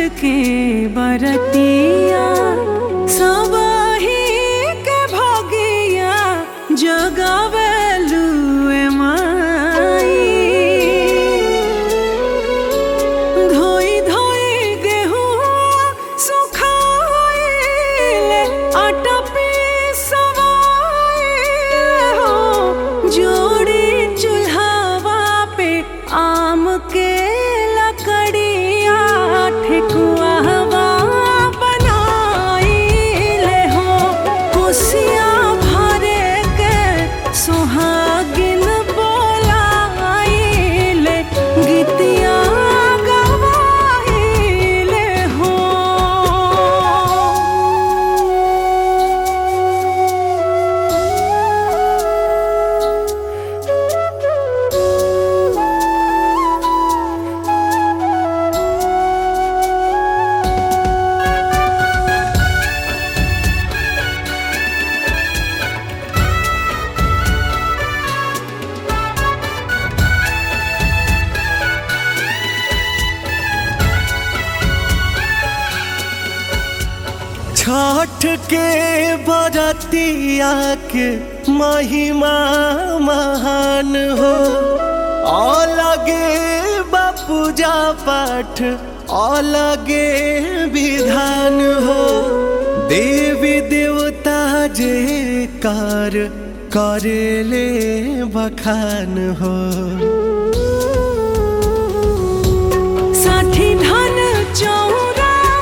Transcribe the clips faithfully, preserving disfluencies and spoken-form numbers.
के बरतिया सबही के भगिया जगावेलू ए माई। धोई धोई गेहुआ सुखाइले आटा पिसवाइले हो। जोड़ी चूल्हावा पे आम के लकड़िया ठेकुआवा बनाइले हो। कोसिया भरे के सोहागिन बोलाइले गीतिया गवाइले हो। छठ के बरतिया के महिमा महान हो। अलगे बा पूजा पाठ अलगे विधान हो। देवी देवता जे कर करेले बखान हो। साठी धन चौरा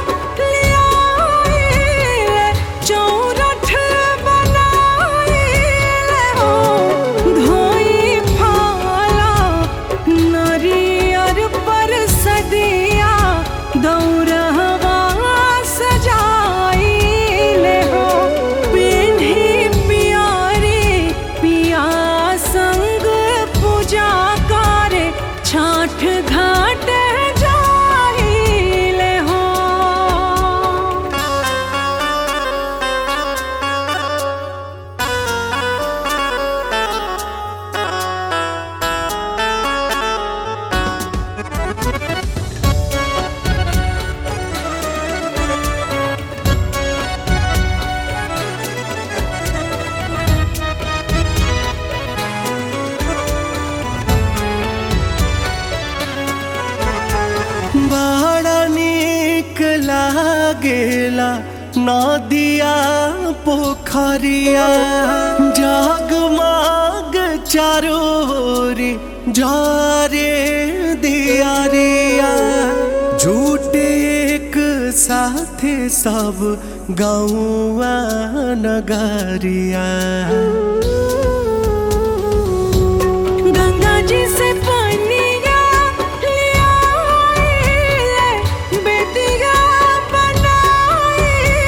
दौरहवा सजाइले हो। पेन्ही पियारे पिया संग पूजा करे छठ घाट जाइले हो। बड़ा नीक लागेला नदिया पोखरिया जगमग चारोरी जारे दियारिया। झूठे एक साथे सब गौआ नगरिया। गंगा जी से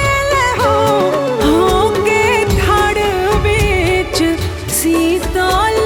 शीतल